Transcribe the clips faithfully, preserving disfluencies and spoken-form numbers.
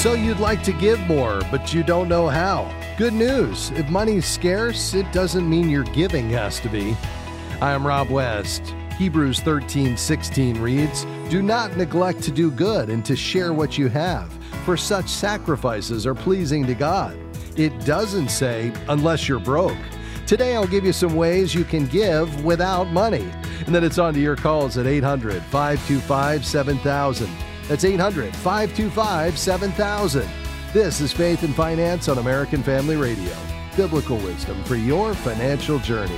So you'd like to give more, but you don't know how. Good news. If money's scarce, it doesn't mean your giving has to be. I am Rob West. Hebrews thirteen sixteen reads, "Do not neglect to do good and to share what you have, for such sacrifices are pleasing to God." It doesn't say, unless you're broke. Today I'll give you some ways you can give without money. And then it's on to your calls at eight hundred, five two five, seven thousand. That's eight hundred, five two five, seven thousand. This is Faith and Finance on American Family Radio. Biblical wisdom for your financial journey.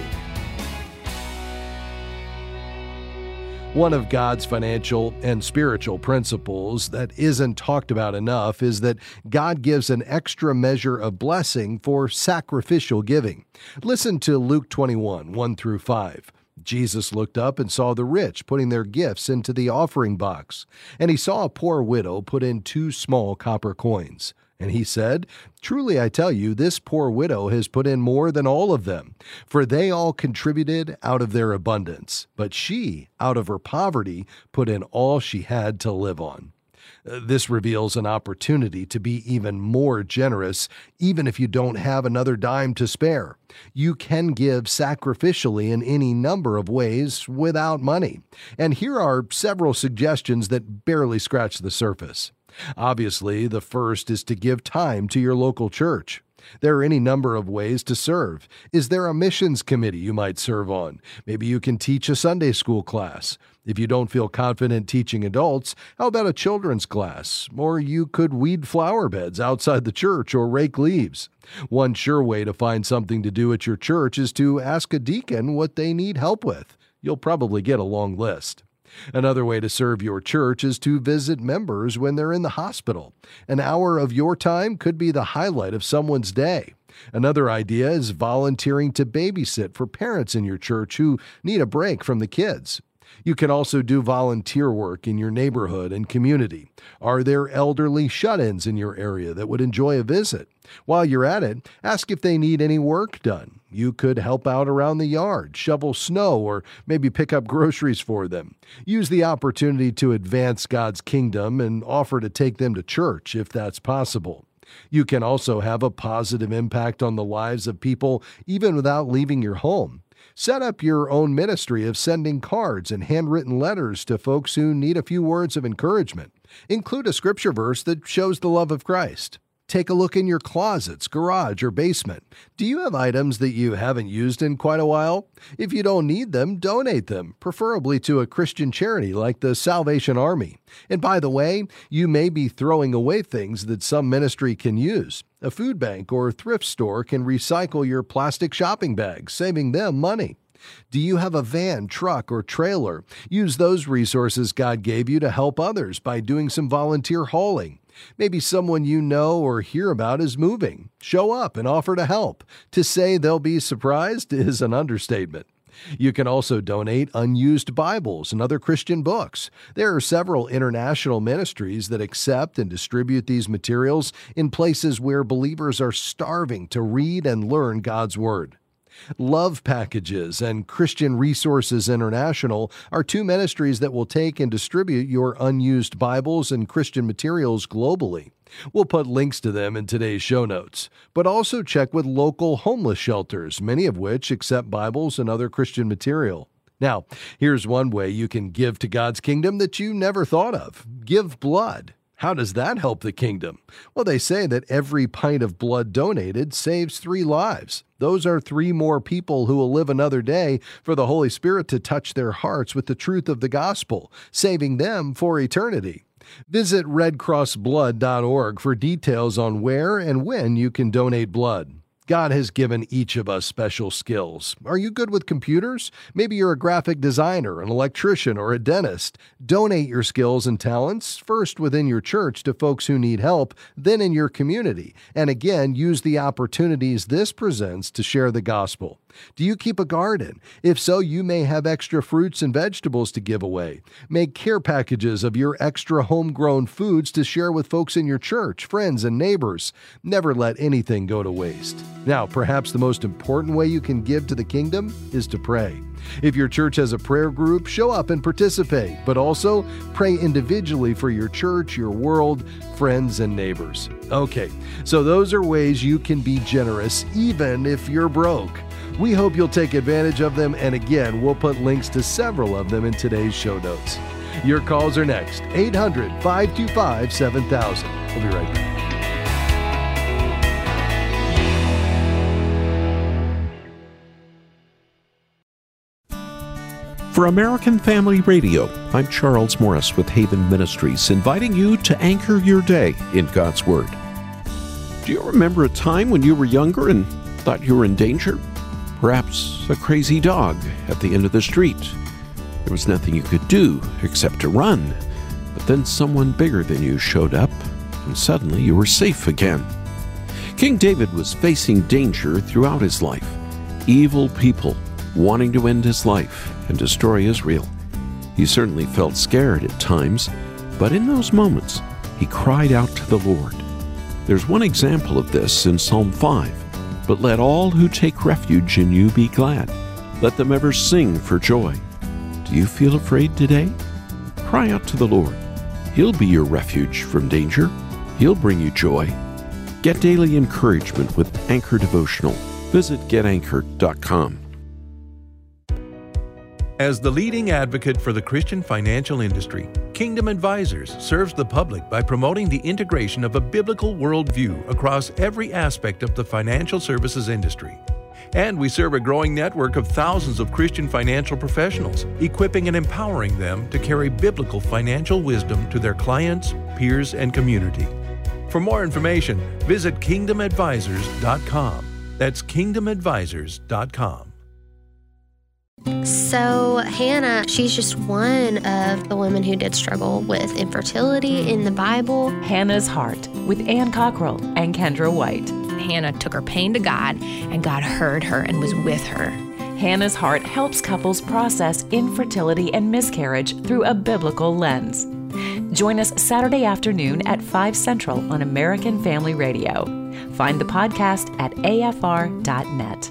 One of God's financial and spiritual principles that isn't talked about enough is that God gives an extra measure of blessing for sacrificial giving. Listen to Luke twenty-one, one through five. Jesus looked up and saw the rich putting their gifts into the offering box, and he saw a poor widow put in two small copper coins. And he said, "Truly I tell you, this poor widow has put in more than all of them, for they all contributed out of their abundance, but she, out of her poverty, put in all she had to live on." This reveals an opportunity to be even more generous, even if you don't have another dime to spare. You can give sacrificially in any number of ways without money. And here are several suggestions that barely scratch the surface. Obviously, the first is to give time to your local church. There are any number of ways to serve. Is there a missions committee you might serve on? Maybe you can teach a Sunday school class. If you don't feel confident teaching adults, how about a children's class? Or you could weed flower beds outside the church or rake leaves. One sure way to find something to do at your church is to ask a deacon what they need help with. You'll probably get a long list. Another way to serve your church is to visit members when they're in the hospital. An hour of your time could be the highlight of someone's day. Another idea is volunteering to babysit for parents in your church who need a break from the kids. You can also do volunteer work in your neighborhood and community. Are there elderly shut-ins in your area that would enjoy a visit? While you're at it, ask if they need any work done. You could help out around the yard, shovel snow, or maybe pick up groceries for them. Use the opportunity to advance God's kingdom and offer to take them to church if that's possible. You can also have a positive impact on the lives of people even without leaving your home. Set up your own ministry of sending cards and handwritten letters to folks who need a few words of encouragement. Include a scripture verse that shows the love of Christ. Take a look in your closets, garage, or basement. Do you have items that you haven't used in quite a while? If you don't need them, donate them, preferably to a Christian charity like the Salvation Army. And by the way, you may be throwing away things that some ministry can use. A food bank or thrift store can recycle your plastic shopping bags, saving them money. Do you have a van, truck, or trailer? Use those resources God gave you to help others by doing some volunteer hauling. Maybe someone you know or hear about is moving. Show up and offer to help. To say they'll be surprised is an understatement. You can also donate unused Bibles and other Christian books. There are several international ministries that accept and distribute these materials in places where believers are starving to read and learn God's Word. Love Packages and Christian Resources International are two ministries that will take and distribute your unused Bibles and Christian materials globally. We'll put links to them in today's show notes, but also check with local homeless shelters, many of which accept Bibles and other Christian material. Now, here's one way you can give to God's kingdom that you never thought of. Give blood. How does that help the kingdom? Well, they say that every pint of blood donated saves three lives. Those are three more people who will live another day for the Holy Spirit to touch their hearts with the truth of the gospel, saving them for eternity. Visit red cross blood dot org for details on where and when you can donate blood. God has given each of us special skills. Are you good with computers? Maybe you're a graphic designer, an electrician, or a dentist. Donate your skills and talents, first within your church to folks who need help, then in your community. And again, use the opportunities this presents to share the gospel. Do you keep a garden? If so, you may have extra fruits and vegetables to give away. Make care packages of your extra homegrown foods to share with folks in your church, friends, and neighbors. Never let anything go to waste. Now, perhaps the most important way you can give to the kingdom is to pray. If your church has a prayer group, show up and participate, but also pray individually for your church, your world, friends, and neighbors. Okay, so those are ways you can be generous even if you're broke. We hope you'll take advantage of them, and again, we'll put links to several of them in today's show notes. Your calls are next, eight hundred, five two five, seven thousand. We'll be right back. For American Family Radio, I'm Charles Morris with Haven Ministries, inviting you to anchor your day in God's Word. Do you remember a time when you were younger and thought you were in danger? Perhaps a crazy dog at the end of the street. There was nothing you could do except to run, but then someone bigger than you showed up, and suddenly you were safe again. King David was facing danger throughout his life. Evil people wanting to end his life and destroy Israel. He certainly felt scared at times, but in those moments, he cried out to the Lord. There's one example of this in Psalm five. But let all who take refuge in you be glad. Let them ever sing for joy. Do you feel afraid today? Cry out to the Lord. He'll be your refuge from danger. He'll bring you joy. Get daily encouragement with Anchor Devotional. Visit get anchored dot com. As the leading advocate for the Christian financial industry, Kingdom Advisors serves the public by promoting the integration of a biblical worldview across every aspect of the financial services industry. And we serve a growing network of thousands of Christian financial professionals, equipping and empowering them to carry biblical financial wisdom to their clients, peers, and community. For more information, visit kingdom advisors dot com. That's kingdom advisors dot com. So Hannah, she's just one of the women who did struggle with infertility in the Bible. Hannah's Heart with Ann Cockrell and Kendra White. Hannah took her pain to God, and God heard her and was with her. Hannah's Heart helps couples process infertility and miscarriage through a biblical lens. Join us Saturday afternoon at five Central on American Family Radio. Find the podcast at A F R dot net.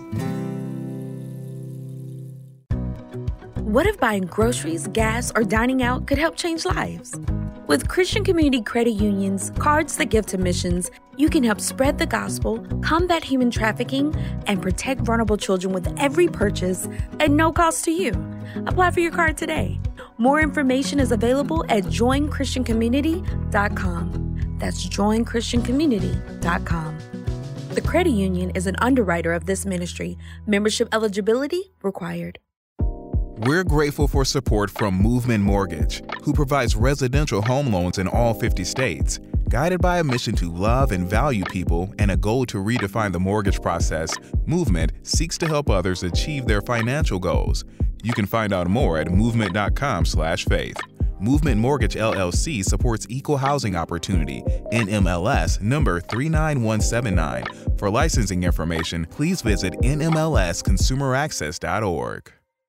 What if buying groceries, gas, or dining out could help change lives? With Christian Community Credit Union's Cards That Give to Missions, you can help spread the gospel, combat human trafficking, and protect vulnerable children with every purchase at no cost to you. Apply for your card today. More information is available at join christian community dot com. That's join christian community dot com. The credit union is an underwriter of this ministry. Membership eligibility required. We're grateful for support from Movement Mortgage, who provides residential home loans in all fifty states. Guided by a mission to love and value people and a goal to redefine the mortgage process, Movement seeks to help others achieve their financial goals. You can find out more at movement dot com slash faith. Movement Mortgage L L C supports equal housing opportunity, N M L S number three nine one seven nine. For licensing information, please visit N M L S consumer access dot org.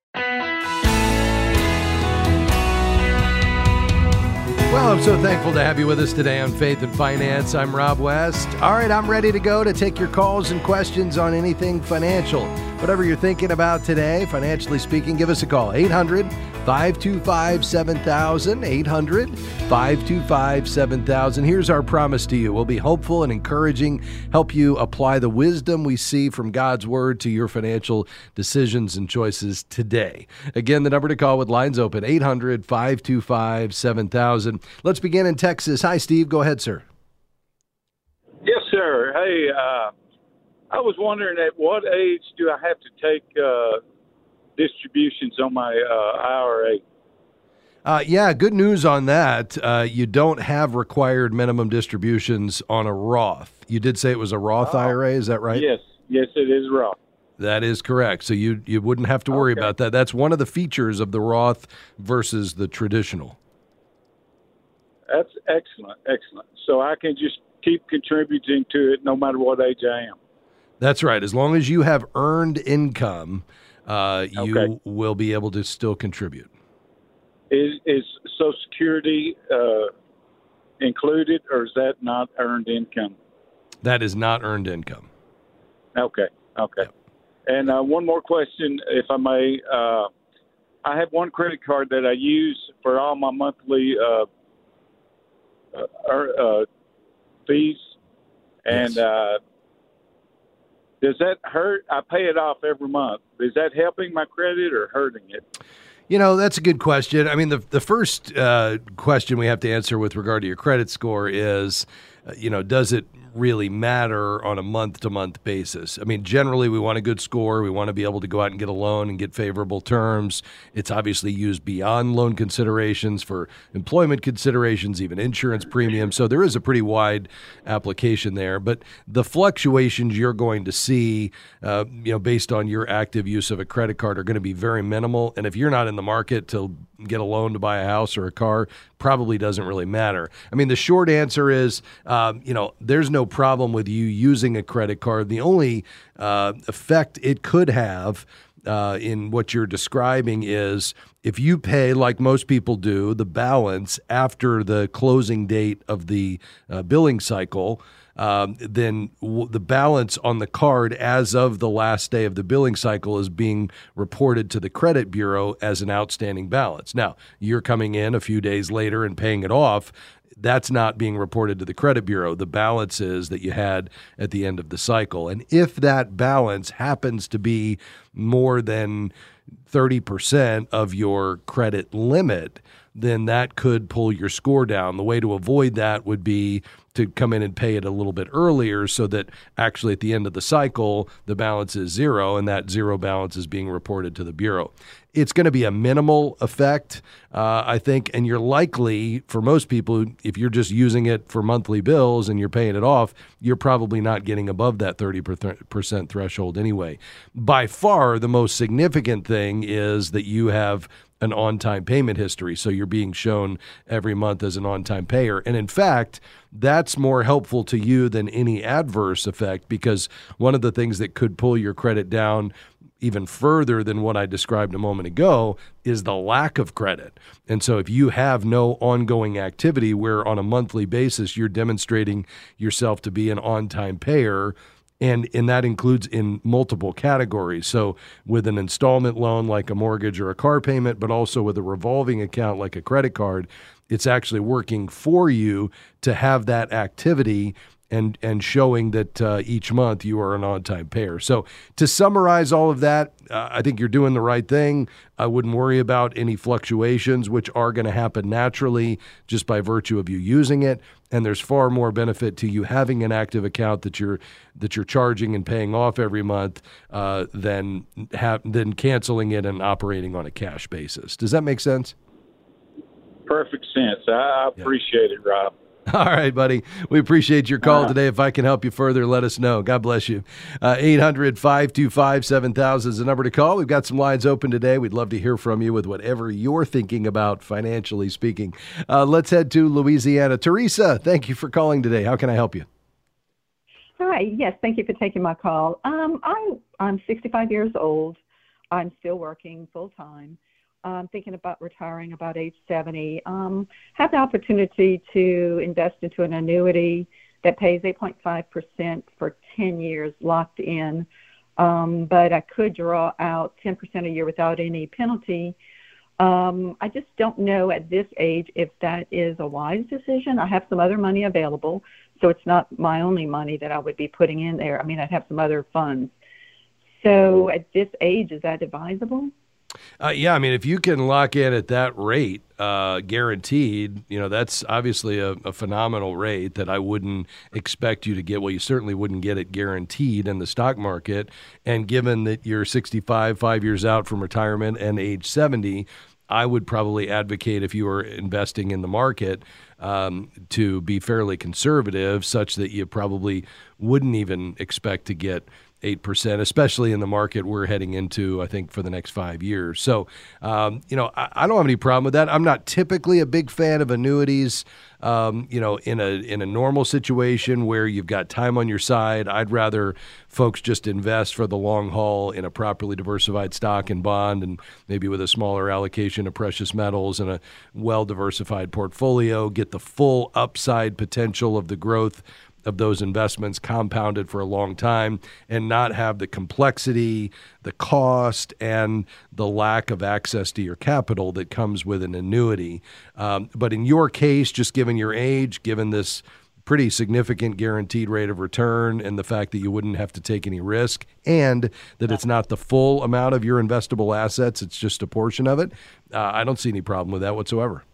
Well, I'm so thankful to have you with us today on Faith and Finance. I'm Rob West. All right, I'm ready to go to take your calls and questions on anything financial. Whatever you're thinking about today, financially speaking, give us a call. eight hundred, five two five, seven thousand. eight hundred, five two five, seven thousand. Here's our promise to you. We'll be hopeful and encouraging, help you apply the wisdom we see from God's Word to your financial decisions and choices today. Again, the number to call with lines open, eight hundred, five two five, seven thousand. Let's begin in Texas. Hi, Steve. Go ahead, sir. Yes, sir. Hey, uh, I was wondering at what age do I have to take uh, distributions on my uh, I R A? Uh, yeah, good news on that. Uh, you don't have required minimum distributions on a Roth. You did say it was a Roth oh. I R A, is that right? Yes, yes, it is Roth. That is correct. So you you wouldn't have to worry okay. about that. That's one of the features of the Roth versus the traditional. That's excellent, excellent. So I can just keep contributing to it no matter what age I am. That's right. As long as you have earned income, uh, you Okay. will be able to still contribute. Is, is Social Security uh, included, or is that not earned income? That is not earned income. Okay, okay. And uh, one more question, if I may. Uh, I have one credit card that I use for all my monthly uh, uh, uh, fees, and Yes. uh, does that hurt? I pay it off every month. Is that helping my credit or hurting it? You know, that's a good question. I mean, the the first uh, question we have to answer with regard to your credit score is, uh, you know, does it really matter on a month-to-month basis? I mean, generally, we want a good score. We want to be able to go out and get a loan and get favorable terms. It's obviously used beyond loan considerations for employment considerations, even insurance premiums. So there is a pretty wide application there. But the fluctuations you're going to see, uh, you know, based on your active use of a credit card are going to be very minimal. And if you're not in the market to get a loan to buy a house or a car, probably doesn't really matter. I mean, the short answer is, um, you know, there's no problem with you using a credit card. The only uh, effect it could have uh, in what you're describing is if you pay, like most people do, the balance after the closing date of the uh, billing cycle, Um, then w- the balance on the card as of the last day of the billing cycle is being reported to the credit bureau as an outstanding balance. Now, you're coming in a few days later and paying it off. That's not being reported to the credit bureau. The balance is that you had at the end of the cycle. And if that balance happens to be more than thirty percent of your credit limit, then that could pull your score down. The way to avoid that would be to come in and pay it a little bit earlier so that actually at the end of the cycle, the balance is zero and that zero balance is being reported to the bureau. It's going to be a minimal effect, uh, I think, and you're likely, for most people, if you're just using it for monthly bills and you're paying it off, you're probably not getting above that thirty percent threshold anyway. By far, the most significant thing is that you have an on-time payment history. So you're being shown every month as an on-time payer. And in fact, that's more helpful to you than any adverse effect, because one of the things that could pull your credit down even further than what I described a moment ago is the lack of credit. And so if you have no ongoing activity where on a monthly basis you're demonstrating yourself to be an on-time payer, And and that includes in multiple categories. So with an installment loan like a mortgage or a car payment, but also with a revolving account like a credit card, it's actually working for you to have that activity and and showing that uh, each month you are an on-time payer. So to summarize all of that, uh, I think you're doing the right thing. I wouldn't worry about any fluctuations, which are going to happen naturally just by virtue of you using it. And there's far more benefit to you having an active account that you're that you're charging and paying off every month uh, than have, than canceling it and operating on a cash basis. Does that make sense? Perfect sense. I, I appreciate it, Rob. All right, buddy. We appreciate your call Uh-huh. today. If I can help you further, let us know. God bless you. Uh, eight hundred, five two five, seven thousand is the number to call. We've got some lines open today. We'd love to hear from you with whatever you're thinking about, financially speaking. Uh, let's head to Louisiana. Teresa, thank you for calling today. How can I help you? Hi. Yes, thank you for taking my call. Um, I'm I'm sixty-five years old. I'm still working full time. I'm thinking about retiring about age seventy. Um, have the opportunity to invest into an annuity that pays eight point five percent for ten years locked in. Um, but I could draw out ten percent a year without any penalty. Um, I just don't know at this age if that is a wise decision. I have some other money available, so it's not my only money that I would be putting in there. I mean, I'd have some other funds. So at this age, is that advisable? Uh, yeah, I mean, if you can lock in at that rate, uh, guaranteed, you know, that's obviously a, a phenomenal rate that I wouldn't expect you to get. Well, you certainly wouldn't get it guaranteed in the stock market. And given that you're sixty-five, five years out from retirement and age seventy, I would probably advocate, if you were investing in the market, um, to be fairly conservative, such that you probably wouldn't even expect to get eight percent, especially in the market we're heading into, I think, for the next five years. So, um, you know, I, I don't have any problem with that. I'm not typically a big fan of annuities. Um, you know, in a in a normal situation where you've got time on your side, I'd rather folks just invest for the long haul in a properly diversified stock and bond, and maybe with a smaller allocation of precious metals and a well-diversified portfolio, get the full upside potential of the growth of those investments compounded for a long time, and not have the complexity, the cost, and the lack of access to your capital that comes with an annuity. Um, but in your case, just given your age, given this pretty significant guaranteed rate of return and the fact that you wouldn't have to take any risk, and that it's not the full amount of your investable assets, it's just a portion of it, uh, I don't see any problem with that whatsoever.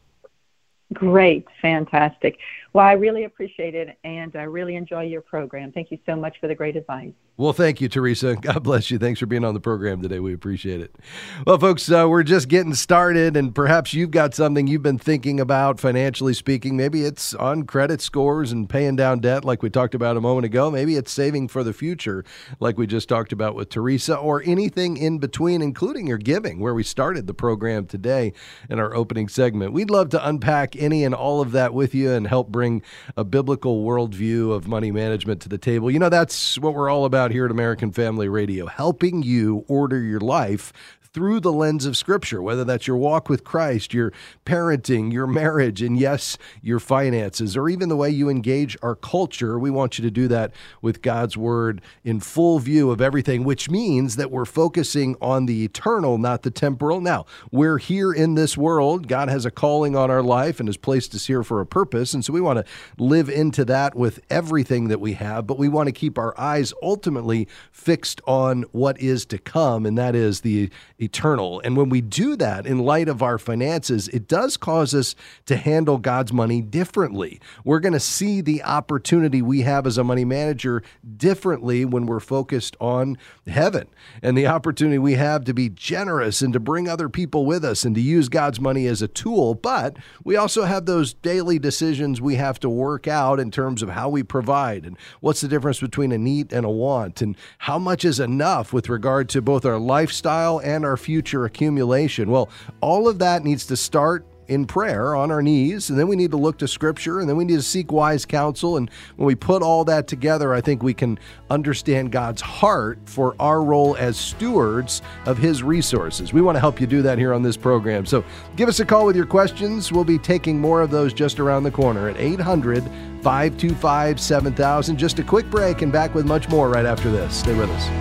Great. Fantastic. Well, I really appreciate it, and I really enjoy your program. Thank you so much for the great advice. Well, thank you, Teresa. God bless you. Thanks for being on the program today. We appreciate it. Well, folks, uh, we're just getting started, and perhaps you've got something you've been thinking about financially speaking. Maybe it's on credit scores and paying down debt like we talked about a moment ago. Maybe it's saving for the future like we just talked about with Teresa, or anything in between, including your giving, where we started the program today in our opening segment. We'd love to unpack any and all of that with you and help bring a biblical worldview of money management to the table. You know, that's what we're all about here at American Family Radio, helping you order your life through the lens of Scripture, whether that's your walk with Christ, your parenting, your marriage, and yes, your finances, or even the way you engage our culture. We want you to do that with God's Word in full view of everything, which means that we're focusing on the eternal, not the temporal. Now, we're here in this world. God has a calling on our life and has placed us here for a purpose, and so we want to live into that with everything that we have, but we want to keep our eyes ultimately fixed on what is to come, and that is the eternal. And when we do that in light of our finances, it does cause us to handle God's money differently. We're going to see the opportunity we have as a money manager differently when we're focused on heaven, and the opportunity we have to be generous and to bring other people with us and to use God's money as a tool. But we also have those daily decisions we have to work out in terms of how we provide, and what's the difference between a need and a want, and how much is enough with regard to both our lifestyle and our our future accumulation. Well, all of that needs to start in prayer on our knees, and then we need to look to Scripture, and then we need to seek wise counsel. And when we put all that together, I think we can understand God's heart for our role as stewards of His resources. We want to help you do that here on this program. So give us a call with your questions. We'll be taking more of those just around the corner at eight hundred, five two five, seven thousand. Just a quick break, and back with much more right after this. Stay with us.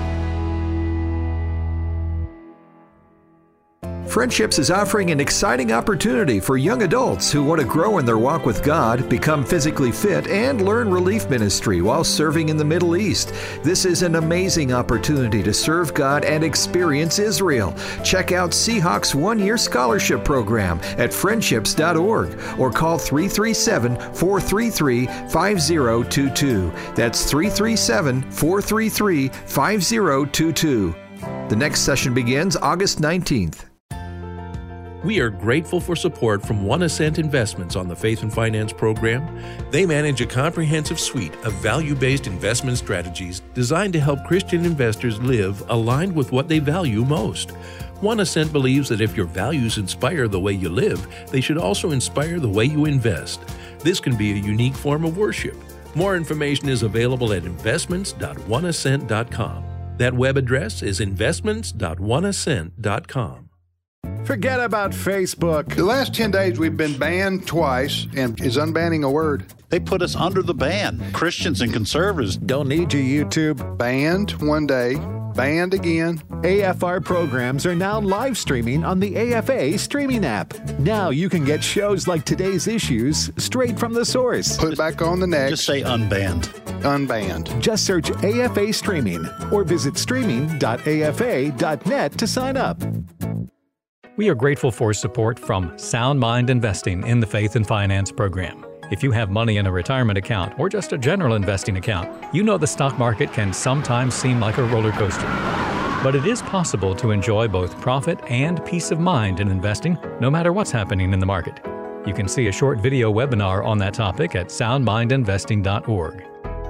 Friendships is offering an exciting opportunity for young adults who want to grow in their walk with God, become physically fit, and learn relief ministry while serving in the Middle East. This is an amazing opportunity to serve God and experience Israel. Check out Seahawks one-year scholarship program at friendships dot org or call three three seven, four three three, five zero two two. That's three three seven, four three three, five zero two two. The next session begins August nineteenth. We are grateful for support from One Ascent Investments on the Faith and Finance program. They manage a comprehensive suite of value-based investment strategies designed to help Christian investors live aligned with what they value most. One Ascent believes that if your values inspire the way you live, they should also inspire the way you invest. This can be a unique form of worship. More information is available at investments dot one ascent dot com. That web address is investments dot one ascent dot com. Forget about Facebook. The last ten days we've been banned twice, and is unbanning a word? They put us under the ban. Christians and conservatives don't need you, YouTube. Banned one day, banned again. A F R programs are now live streaming on the A F A streaming app. Now you can get shows like Today's Issues straight from the source. Put back on the next. Just say unbanned. Unbanned. Just search A F A Streaming or visit streaming dot a f a dot net to sign up. We are grateful for support from Sound Mind Investing in the Faith and Finance program. If you have money in a retirement account or just a general investing account, you know the stock market can sometimes seem like a roller coaster. But it is possible to enjoy both profit and peace of mind in investing, no matter what's happening in the market. You can see a short video webinar on that topic at sound mind investing dot org.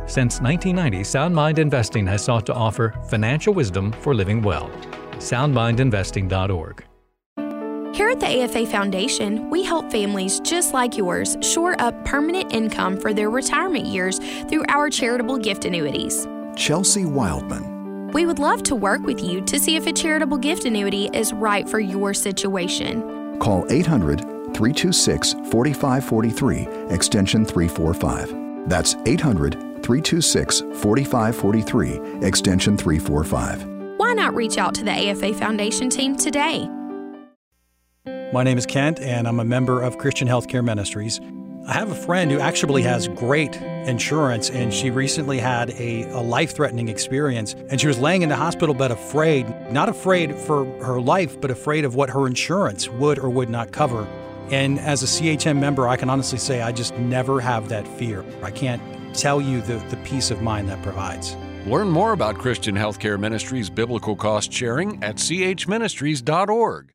Since nineteen ninety, Sound Mind Investing has sought to offer financial wisdom for living well. sound mind investing dot org. Here at the A F A Foundation, we help families just like yours shore up permanent income for their retirement years through our charitable gift annuities. Chelsea Wildman. We would love to work with you to see if a charitable gift annuity is right for your situation. Call eight hundred, three two six, four five four three, extension three four five. That's eight hundred, three two six, four five four three, extension three four five. Why not reach out to the A F A Foundation team today? My name is Kent, and I'm a member of Christian Healthcare Ministries. I have a friend who actually has great insurance, and she recently had a, a life-threatening experience, and she was laying in the hospital bed afraid, not afraid for her life, but afraid of what her insurance would or would not cover. And as a C H M member, I can honestly say I just never have that fear. I can't tell you the, the peace of mind that provides. Learn more about Christian Healthcare Ministries biblical cost sharing at c h ministries dot org.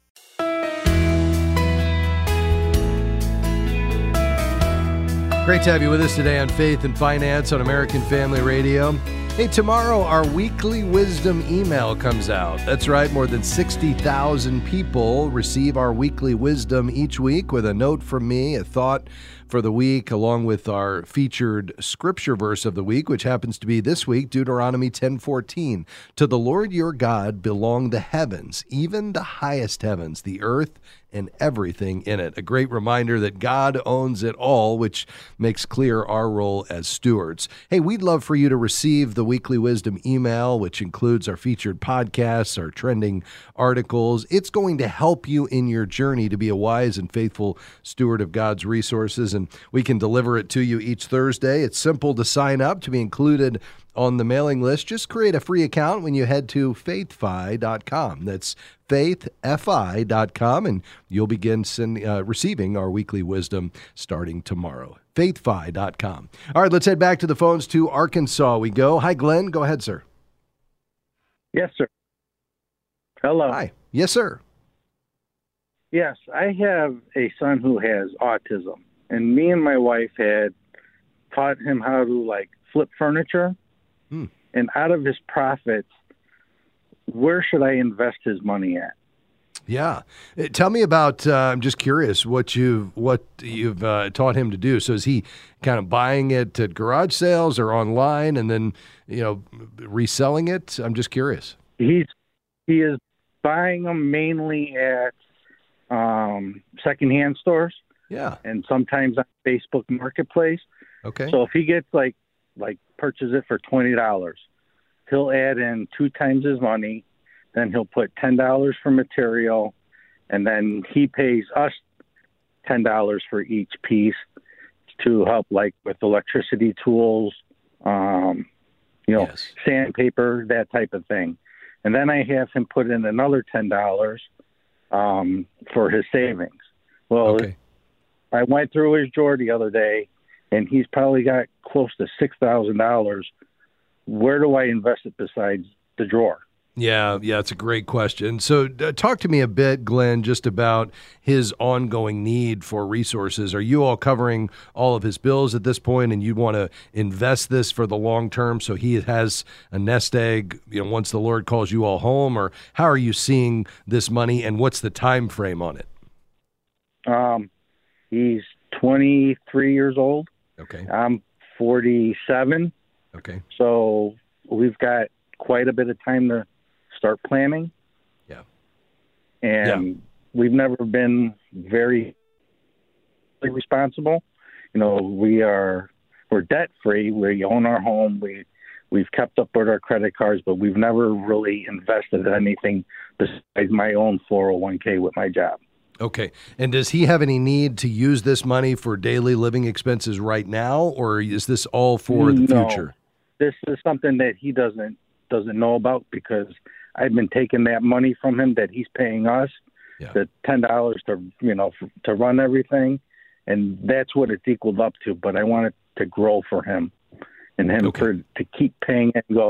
Great to have you with us today on Faith and Finance on American Family Radio. Hey, tomorrow our weekly wisdom email comes out. That's right, more than sixty thousand people receive our weekly wisdom each week with a note from me, a thought for the week, along with our featured scripture verse of the week, which happens to be this week, Deuteronomy ten fourteen. To the Lord your God belong the heavens, even the highest heavens, the earth, and everything in it. A great reminder that God owns it all, which makes clear our role as stewards. Hey, we'd love for you to receive the weekly wisdom email, which includes our featured podcasts, our trending articles. It's going to help you in your journey to be a wise and faithful steward of God's resources, and we can deliver it to you each Thursday. It's simple to sign up to be included on the mailing list. Just create a free account when you head to faith fi dot com. That's faith fi dot com, and you'll begin send, uh, receiving our weekly wisdom starting tomorrow. faith fi dot com. All right, let's head back to the phones to Arkansas we go. Hi, Glenn. Go ahead, sir. Yes, sir. Hello. Hi. Yes, sir. Yes, I have a son who has autism, and me and my wife had taught him how to, like, flip furniture. Hmm. And out of his profits, where should I invest his money at? Yeah, tell me about. Uh, I'm just curious what you've what you've uh, taught him to do. So is he kind of buying it at garage sales or online, and then you know reselling it? I'm just curious. He's he is buying them mainly at um, secondhand stores. Yeah, and sometimes on Facebook Marketplace. Okay. So if he gets like like purchase it for twenty dollars, he'll add in two times his money. Then he'll put ten dollars for material, and then he pays us ten dollars for each piece to help, like, with electricity tools, um, you know, yes. sandpaper, that type of thing. And then I have him put in another ten dollars um, for his savings. Well, okay. I went through his drawer the other day, and he's probably got close to six thousand dollars. Where do I invest it besides the drawer? Yeah, yeah, it's a great question. So uh, talk to me a bit, Glenn, just about his ongoing need for resources. Are you all covering all of his bills at this point, and you want to invest this for the long term so he has a nest egg, you know, once the Lord calls you all home? Or how are you seeing this money, and what's the time frame on it? Um, he's twenty-three years old. Okay. I'm forty-seven. Okay. So we've got quite a bit of time to start planning. Yeah. And yeah. we've never been very responsible. You know, we are, we're debt free. We own our home. We, we've kept up with our credit cards, but we've never really invested in anything besides my own four oh one k with my job. Okay. And does he have any need to use this money for daily living expenses right now, or is this all for the no, future? This is something that he doesn't, doesn't know about, because I've been taking that money from him that he's paying us, yeah. the ten dollars to, you know, f- to run everything. And that's what it's equaled up to. But I want it to grow for him, and him okay. for, to keep paying it and go,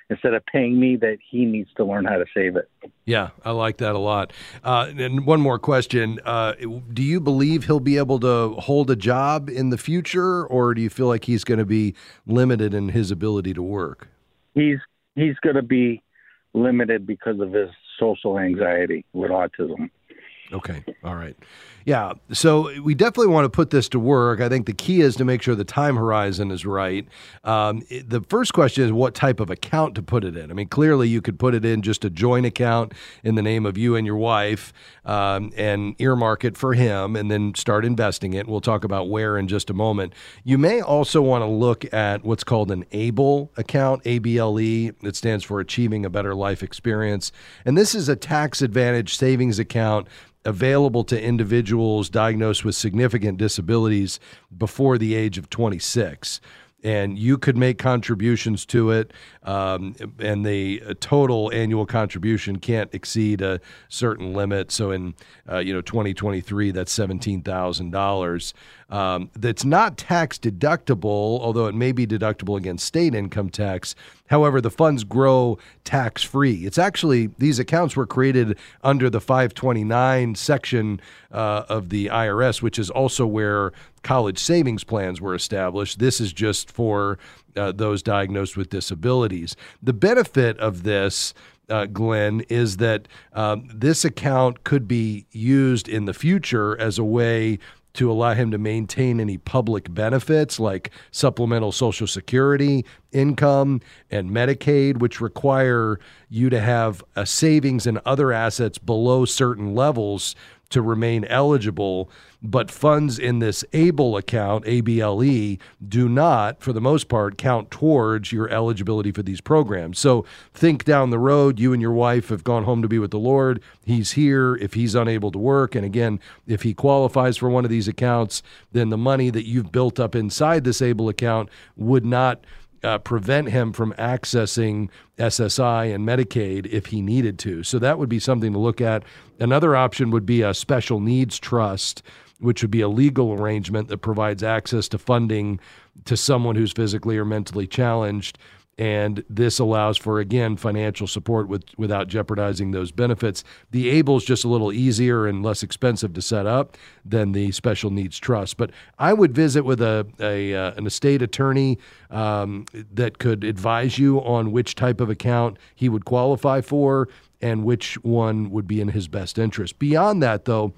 instead of paying me, that he needs to learn how to save it. Yeah, I like that a lot. Uh, and one more question. Uh, do you believe he'll be able to hold a job in the future, or do you feel like he's going to be limited in his ability to work? He's he's going to be limited because of his social anxiety with autism. Okay. All right. Yeah. So we definitely want to put this to work. I think the key is to make sure the time horizon is right. Um, it, the first question is what type of account to put it in. I mean, clearly you could put it in just a joint account in the name of you and your wife um, and earmark it for him and then start investing it. We'll talk about where in just a moment. You may also want to look at what's called an ABLE account, A B L E. It stands for Achieving a Better Life Experience. And this is a tax advantage savings account available to individuals diagnosed with significant disabilities before the age of twenty-six. And you could make contributions to it, um, and the total annual contribution can't exceed a certain limit. So in uh, you know twenty twenty-three, that's seventeen thousand dollars. Um, that's not tax deductible, although it may be deductible against state income tax. However, the funds grow tax-free. It's actually, these accounts were created under the five twenty-nine section uh, of the I R S, which is also where college savings plans were established. This is just for uh, those diagnosed with disabilities. The benefit of this, uh, Glenn, is that um, this account could be used in the future as a way to allow him to maintain any public benefits like supplemental Social Security income and Medicaid, which require you to have a savings and other assets below certain levels to remain eligible. But funds in this ABLE account, A B L E, do not, for the most part, count towards your eligibility for these programs. So think down the road, you and your wife have gone home to be with the Lord. He's here. If he's unable to work, and again, if he qualifies for one of these accounts, then the money that you've built up inside this ABLE account would not Uh, prevent him from accessing S S I and Medicaid if he needed to. So that would be something to look at. Another option would be a special needs trust, which would be a legal arrangement that provides access to funding to someone who's physically or mentally challenged. And this allows for, again, financial support with, without jeopardizing those benefits. The ABLE is just a little easier and less expensive to set up than the special needs trust. But I would visit with a, a uh, an estate attorney um, that could advise you on which type of account he would qualify for and which one would be in his best interest. Beyond that, though,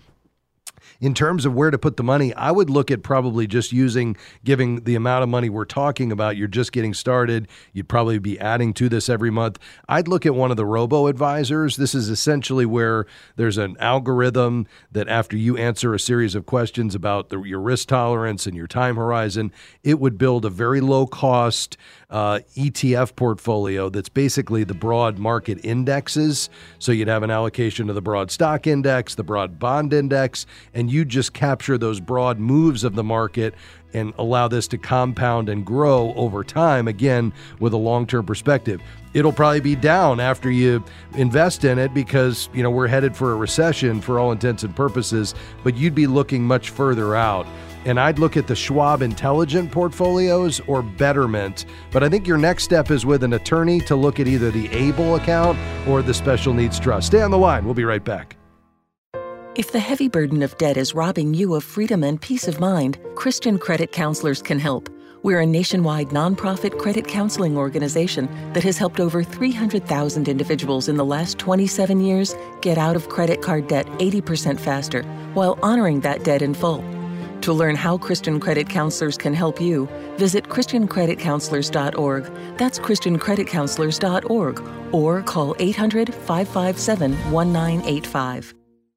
in terms of where to put the money, I would look at probably just using, giving the amount of money we're talking about, you're just getting started, you'd probably be adding to this every month. I'd look at one of the robo-advisors. This is essentially where there's an algorithm that after you answer a series of questions about the, your risk tolerance and your time horizon, it would build a very low-cost uh, E T F portfolio that's basically the broad market indexes. So you'd have an allocation to the broad stock index, the broad bond index, and you just capture those broad moves of the market and allow this to compound and grow over time, again, with a long-term perspective. It'll probably be down after you invest in it because, you know, we're headed for a recession for all intents and purposes, but you'd be looking much further out. And I'd look at the Schwab Intelligent portfolios or Betterment. But I think your next step is with an attorney to look at either the ABLE account or the Special Needs Trust. Stay on the line. We'll be right back. If the heavy burden of debt is robbing you of freedom and peace of mind, Christian Credit Counselors can help. We're a nationwide nonprofit credit counseling organization that has helped over three hundred thousand individuals in the last twenty-seven years get out of credit card debt eighty percent faster while honoring that debt in full. To learn how Christian Credit Counselors can help you, visit Christian Credit Counselors dot org. That's Christian Credit Counselors dot org or call eight hundred, five five seven, one nine eight five.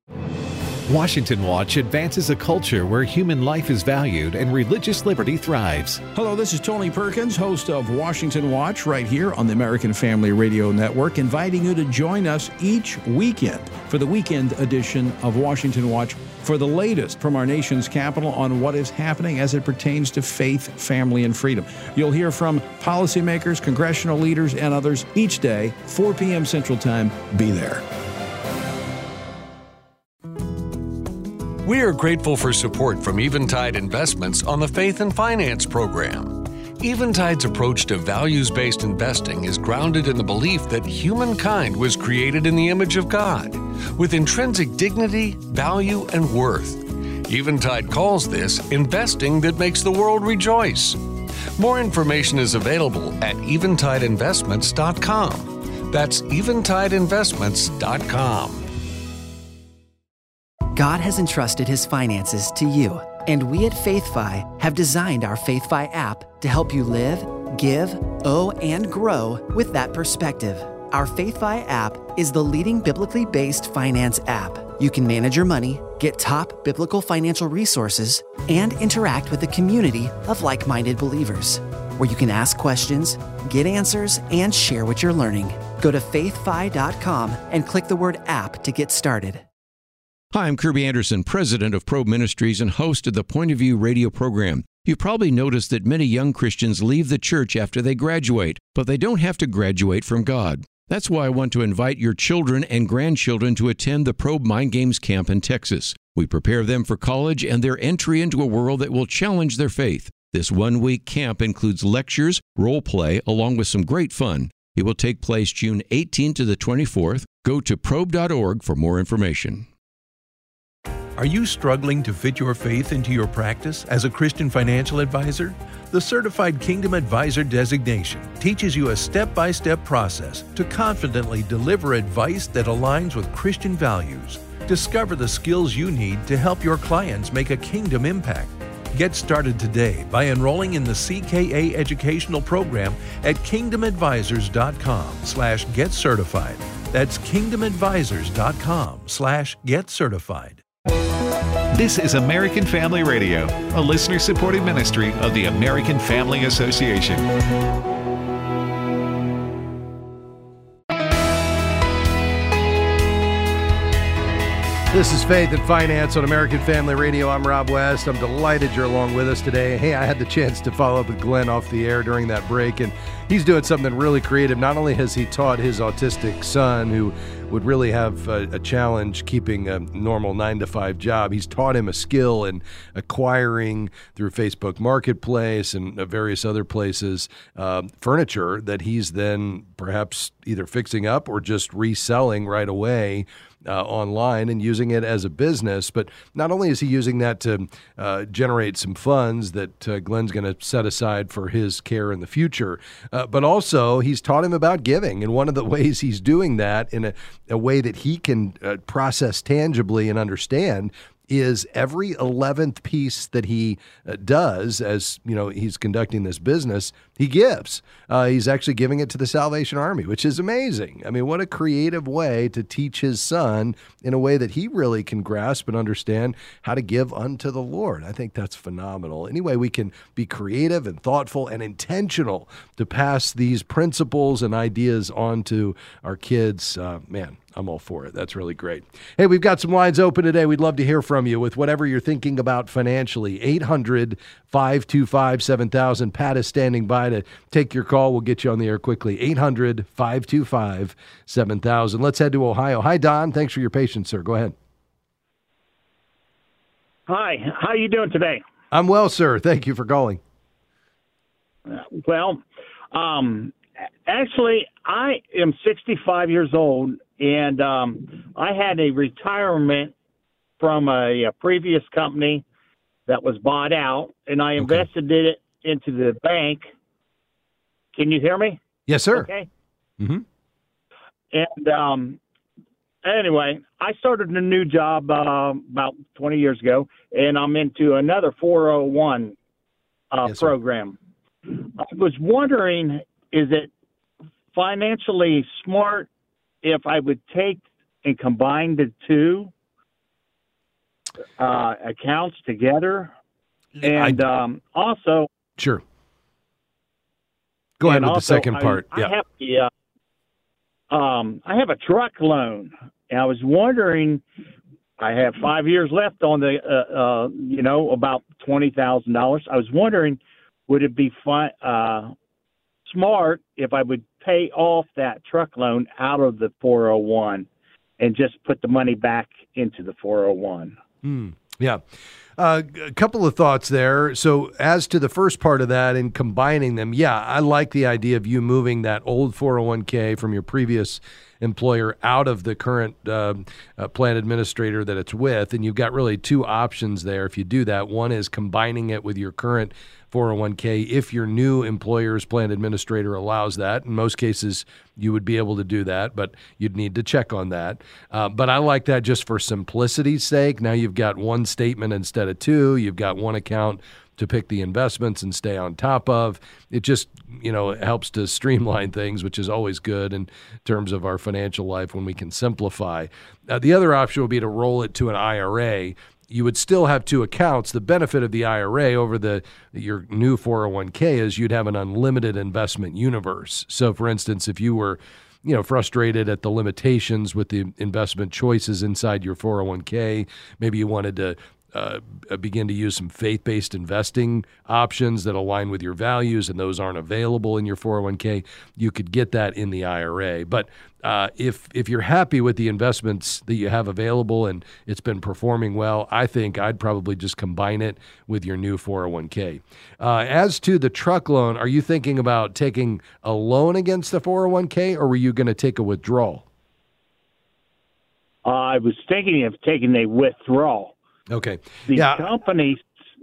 Washington Watch advances a culture where human life is valued and religious liberty thrives. Hello, this is Tony Perkins, host of Washington Watch, right here on the American Family Radio Network, inviting you to join us each weekend for the weekend edition of Washington Watch for the latest from our nation's capital on what is happening as it pertains to faith, family, and freedom. You'll hear from policymakers, congressional leaders, and others each day, four p.m. Central Time. Be there. We are grateful for support from Eventide Investments on the Faith and Finance program. Eventide's approach to values-based investing is grounded in the belief that humankind was created in the image of God, with intrinsic dignity, value, and worth. Eventide calls this investing that makes the world rejoice. More information is available at eventide investments dot com. That's eventide investments dot com. God has entrusted His finances to you, and we at FaithFi have designed our FaithFi app to help you live, give, owe, and grow with that perspective. Our FaithFi app is the leading biblically based finance app. You can manage your money, get top biblical financial resources, and interact with a community of like-minded believers, where you can ask questions, get answers, and share what you're learning. Go to faith fi dot com and click the word app to get started. Hi, I'm Kirby Anderson, president of Probe Ministries and host of the Point of View radio program. You've probably noticed that many young Christians leave the church after they graduate, but they don't have to graduate from God. That's why I want to invite your children and grandchildren to attend the Probe Mind Games Camp in Texas. We prepare them for college and their entry into a world that will challenge their faith. This one-week camp includes lectures, role play, along with some great fun. It will take place June eighteenth to the twenty-fourth. Go to probe dot org for more information. Are you struggling to fit your faith into your practice as a Christian financial advisor? The Certified Kingdom Advisor designation teaches you a step-by-step process to confidently deliver advice that aligns with Christian values. Discover the skills you need to help your clients make a kingdom impact. Get started today by enrolling in the C K A educational program at kingdom advisors dot com slash get certified. That's kingdom advisors dot com slash get certified. This is American Family Radio, a listener-supported ministry of the American Family Association. This is Faith and Finance on American Family Radio. I'm Rob West. I'm delighted you're along with us today. Hey, I had the chance to follow up with Glenn off the air during that break, and he's doing something really creative. Not only has he taught his autistic son, who would really have a, a challenge keeping a normal nine to five job, he's taught him a skill in acquiring through Facebook Marketplace and various other places uh, furniture that he's then perhaps either fixing up or just reselling right away Uh, online and using it as a business. But not only is he using that to uh, generate some funds that uh, Glenn's going to set aside for his care in the future, uh, but also he's taught him about giving. And one of the ways he's doing that in a, a way that he can uh, process tangibly and understand is every eleventh piece that he uh, does as, you know, he's conducting this business, he gives. Uh, he's actually giving it to the Salvation Army, which is amazing. I mean, what a creative way to teach his son in a way that he really can grasp and understand how to give unto the Lord. I think that's phenomenal. Anyway, we can be creative and thoughtful and intentional to pass these principles and ideas on to our kids. Uh, man, I'm all for it. That's really great. Hey, we've got some lines open today. We'd love to hear from you with whatever you're thinking about financially. eight hundred, five two five, seven thousand. Pat is standing by to take your call. We'll get you on the air quickly. eight hundred, five two five, seven thousand. Let's head to Ohio. Hi, Don. Thanks for your patience, sir. Go ahead. Hi. How are you doing today? I'm well, sir. Thank you for calling. Well, um, actually, I am sixty-five years old, and um, I had a retirement from a, a previous company that was bought out, and I invested okay. it into the bank. Can you hear me? Yes, sir. Okay. Mm-hmm. And um, anyway, I started a new job uh, about twenty years ago, and I'm into another four oh one uh, yes, program. I was wondering, is it financially smart if I would take and combine the two uh, accounts together? And I, um, also... Sure. Go ahead with also, the second part. I, yeah. I have the, uh, um, I have a truck loan, and I was wondering, I have five years left on the, uh, uh, you know, about twenty thousand dollars. I was wondering, would it be fi- uh, smart if I would pay off that truck loan out of the four oh one and just put the money back into the four oh one? Hmm. Yeah. Uh, a couple of thoughts there. So as to the first part of that and combining them, yeah, I like the idea of you moving that old four oh one k from your previous employer out of the current uh, uh, plan administrator that it's with. And you've got really two options there if you do that. One is combining it with your current four oh one k if your new employer's plan administrator allows that. In most cases, you would be able to do that, but you'd need to check on that. Uh, but I like that just for simplicity's sake. Now you've got one statement instead of two. You've got one account to pick the investments and stay on top of. It just, you know, it helps to streamline things, which is always good in terms of our financial life when we can simplify. Uh, the other option would be to roll it to an I R A. You would still have two accounts. The benefit of the I R A over the your new four oh one k is you'd have an unlimited investment universe. So, for instance, if you were, you know, frustrated at the limitations with the investment choices inside your four oh one k, maybe you wanted to uh, begin to use some faith-based investing options that align with your values, and those aren't available in your four oh one k, you could get that in the I R A. But Uh, if if you're happy with the investments that you have available and it's been performing well, I think I'd probably just combine it with your new four oh one k. Uh, as to the truck loan, are you thinking about taking a loan against the four oh one k, or were you going to take a withdrawal? Uh, I was thinking of taking a withdrawal. Okay. The yeah. company.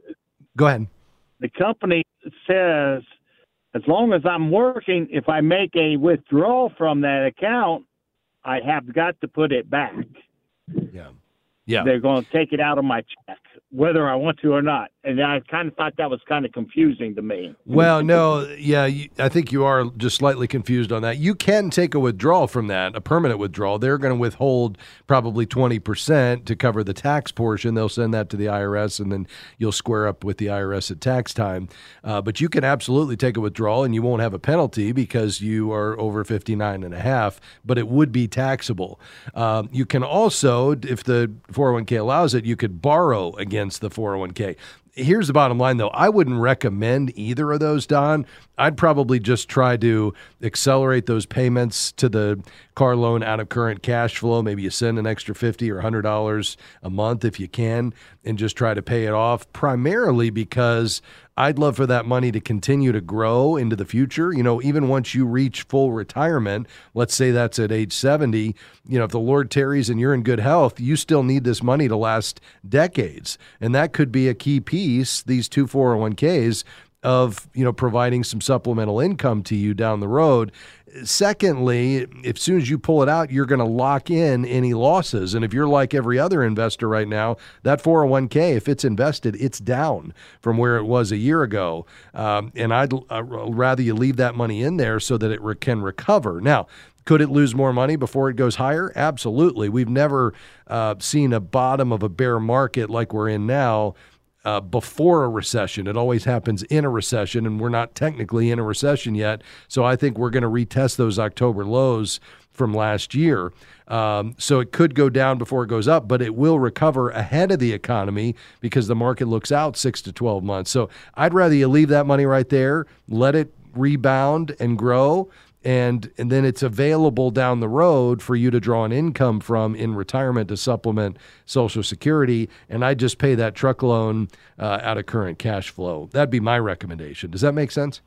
Go ahead. The company says, as long as I'm working, if I make a withdrawal from that account, I have got to put it back. Yeah. Yeah. They're going to take it out of my check, whether I want to or not. And I kind of thought that was kind of confusing to me. Well, no, yeah, you, I think you are just slightly confused on that. You can take a withdrawal from that, a permanent withdrawal. They're going to withhold probably twenty percent to cover the tax portion. They'll send that to the I R S, and then you'll square up with the I R S at tax time. Uh, but you can absolutely take a withdrawal, and you won't have a penalty because you are over fifty-nine and a half, but it would be taxable. Um, you can also, if the four oh one k allows it, you could borrow against the four oh one k. Here's the bottom line, though. I wouldn't recommend either of those, Don. I'd probably just try to accelerate those payments to the car loan out of current cash flow. Maybe you send an extra fifty dollars or one hundred dollars a month if you can, and just try to pay it off, primarily because I'd love for that money to continue to grow into the future. You know, even once you reach full retirement, let's say that's at age seventy, you know, if the Lord tarries and you're in good health, you still need this money to last decades. And that could be a key piece, these two four oh one k's, of, you know, providing some supplemental income to you down the road. Secondly, as soon as you pull it out, you're going to lock in any losses. And if you're like every other investor right now, that four oh one k, if it's invested, it's down from where it was a year ago. Um, and I'd uh, rather you leave that money in there so that it re- can recover. Now, could it lose more money before it goes higher? Absolutely. We've never uh, seen a bottom of a bear market like we're in now Uh, before a recession. It always happens in a recession, and we're not technically in a recession yet. So I think we're going to retest those October lows from last year. Um, so it could go down before it goes up, but it will recover ahead of the economy because the market looks out six to twelve months. So I'd rather you leave that money right there, let it rebound and grow, and and then it's available down the road for you to draw an income from in retirement to supplement Social Security, and I just pay that truck loan uh, out of current cash flow. That'd be my recommendation. Does that make sense?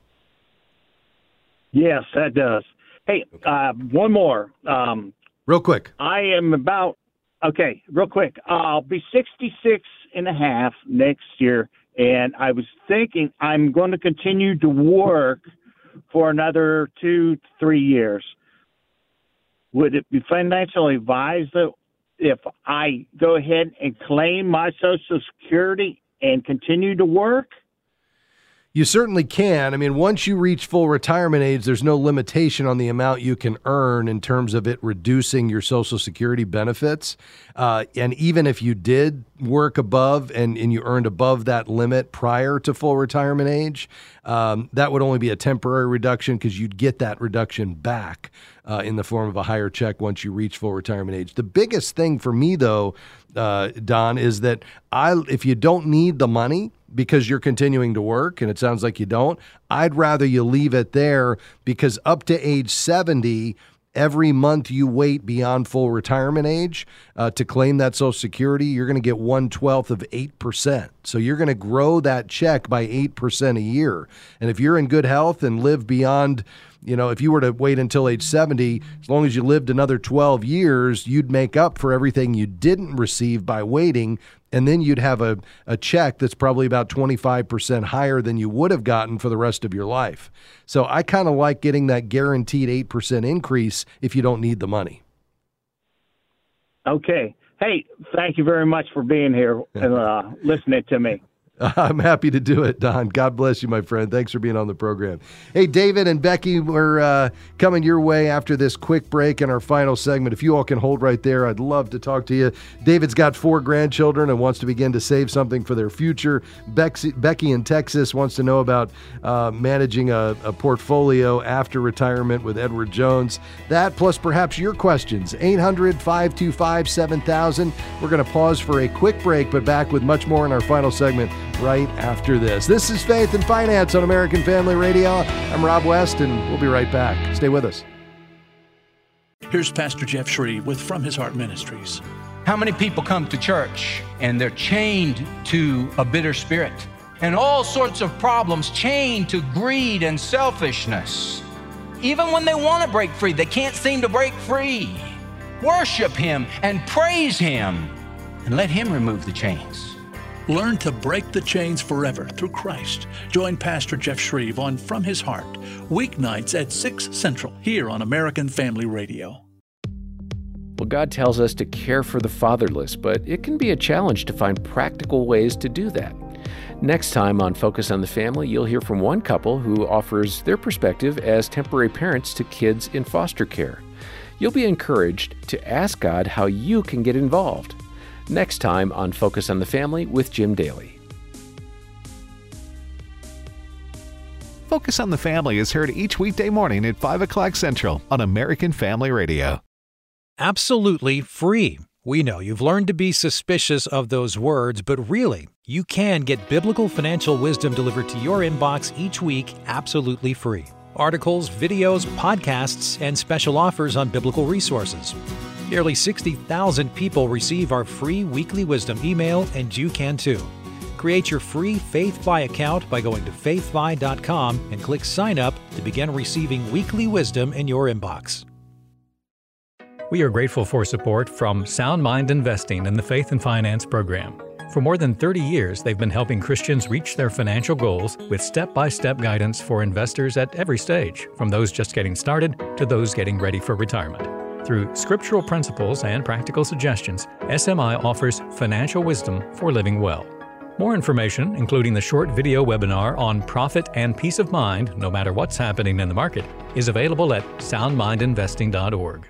Yes, that does. Hey, uh, one more. Um, real quick. I am about, okay, real quick. I'll be sixty-six and a half next year, and I was thinking I'm going to continue to work for another two, three years. Would it be financially advised if I go ahead and claim my Social Security and continue to work? You certainly can. I mean, once you reach full retirement age, there's no limitation on the amount you can earn in terms of it reducing your Social Security benefits. Uh, and even if you did work above and, and you earned above that limit prior to full retirement age, um, that would only be a temporary reduction because you'd get that reduction back uh, in the form of a higher check once you reach full retirement age. The biggest thing for me, though, uh, Don, is that I, if you don't need the money, because you're continuing to work, and it sounds like you don't, I'd rather you leave it there because up to age seventy, every month you wait beyond full retirement age uh, to claim that Social Security, you're going to get one twelfth of eight percent. So you're going to grow that check by eight percent a year. And if you're in good health and live beyond, you know, if you were to wait until age seventy, as long as you lived another twelve years, you'd make up for everything you didn't receive by waiting. And then you'd have a, a check that's probably about twenty-five percent higher than you would have gotten for the rest of your life. So I kind of like getting that guaranteed eight percent increase if you don't need the money. Okay. Hey, thank you very much for being here and uh, listening to me. I'm happy to do it, Don. God bless you, my friend. Thanks for being on the program. Hey, David and Becky, we're uh, coming your way after this quick break in our final segment. If you all can hold right there, I'd love to talk to you. David's got four grandchildren and wants to begin to save something for their future. Becky, Becky in Texas wants to know about uh, managing a, a portfolio after retirement with Edward Jones. That plus perhaps your questions. eight hundred, five two five, seven thousand. We're going to pause for a quick break, but back with much more in our final segment right after this. This is Faith and Finance on American Family Radio. I'm Rob West, and we'll be right back. Stay with us. Here's Pastor Jeff Shreve with From His Heart Ministries. How many people come to church and they're chained to a bitter spirit and all sorts of problems, chained to greed and selfishness? Even when they want to break free, they can't seem to break free. Worship Him and praise Him and let Him remove the chains. Learn to break the chains forever through Christ. Join Pastor Jeff Shreve on From His Heart, weeknights at six Central, here on American Family Radio. Well, God tells us to care for the fatherless, but it can be a challenge to find practical ways to do that. Next time on Focus on the Family, you'll hear from one couple who offers their perspective as temporary parents to kids in foster care. You'll be encouraged to ask God how you can get involved. Next time on Focus on the Family with Jim Daly. Focus on the Family is heard each weekday morning at five o'clock Central on American Family Radio. Absolutely free. We know you've learned to be suspicious of those words, but really, you can get biblical financial wisdom delivered to your inbox each week absolutely free. Articles, videos, podcasts, and special offers on biblical resources. Nearly sixty thousand people receive our free weekly wisdom email, and you can too. Create your free FaithFi account by going to faith fi dot com and click Sign Up to begin receiving weekly wisdom in your inbox. We are grateful for support from Sound Mind Investing in the Faith and Finance program. For more than thirty years, they've been helping Christians reach their financial goals with step-by-step guidance for investors at every stage, from those just getting started to those getting ready for retirement. Through scriptural principles and practical suggestions, S M I offers financial wisdom for living well. More information, including the short video webinar on profit and peace of mind, no matter what's happening in the market, is available at sound mind investing dot org.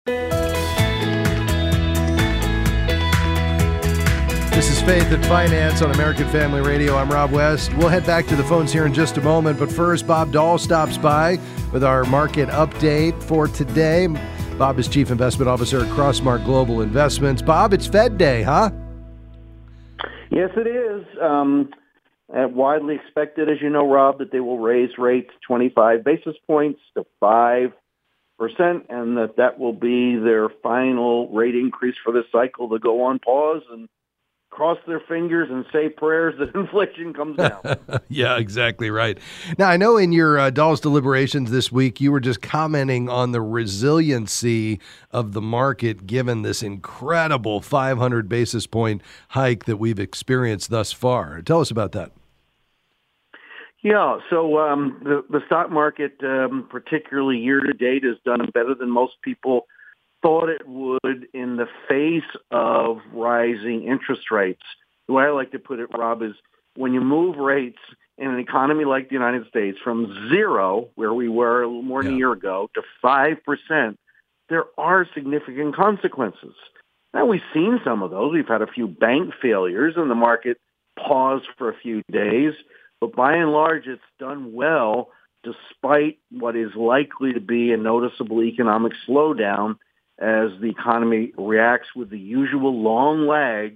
This is Faith and Finance on American Family Radio. I'm Rob West. We'll head back to the phones here in just a moment, but first, Bob Dahl stops by with our market update for today. Bob is Chief Investment Officer at Crossmark Global Investments. Bob, it's Fed Day, huh? Yes, it is. Um, widely expected, as you know, Rob, that they will raise rates twenty-five basis points to five percent, and that that will be their final rate increase for this cycle to go on pause and cross their fingers and say prayers that inflation comes down. Yeah, exactly right. Now, I know in your uh, Dahl's deliberations this week, you were just commenting on the resiliency of the market given this incredible five hundred basis point hike that we've experienced thus far. Tell us about that. Yeah, so um, the, the stock market, um, particularly year to date, has done better than most people thought it would in the face of rising interest rates. The way I like to put it, Rob, is when you move rates in an economy like the United States from zero, where we were a little more than yeah. a year ago, to five percent, there are significant consequences. Now, we've seen some of those. We've had a few bank failures, and the market paused for a few days. But by and large, it's done well despite what is likely to be a noticeable economic slowdown as the economy reacts with the usual long lags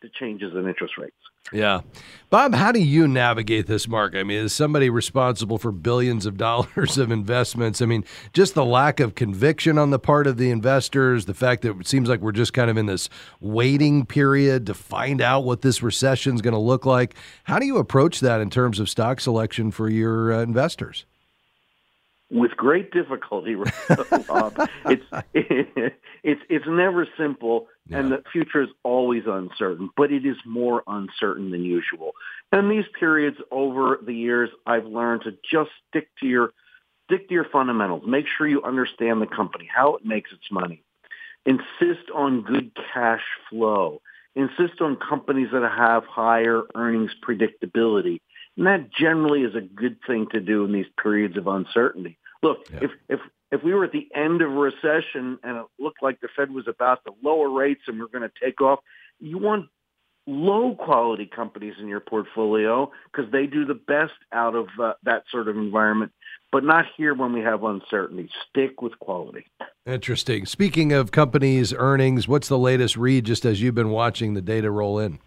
to changes in interest rates. Yeah. Bob, how do you navigate this market? I mean, as somebody responsible for billions of dollars of investments, I mean, just the lack of conviction on the part of the investors, the fact that it seems like we're just kind of in this waiting period to find out what this recession is going to look like. How do you approach that in terms of stock selection for your uh, investors? With great difficulty, Rob. it's it's it's never simple, yeah. and the future is always uncertain. But it is more uncertain than usual. And these periods, over the years, I've learned to just stick to your stick to your fundamentals. Make sure you understand the company, how it makes its money. Insist on good cash flow. Insist on companies that have higher earnings predictability. And that generally is a good thing to do in these periods of uncertainty. Look, yeah. if, if if we were at the end of a recession and it looked like the Fed was about to lower rates and we're going to take off, you want low-quality companies in your portfolio because they do the best out of uh, that sort of environment, but not here when we have uncertainty. Stick with quality. Interesting. Speaking of companies' earnings, what's the latest read just as you've been watching the data roll in?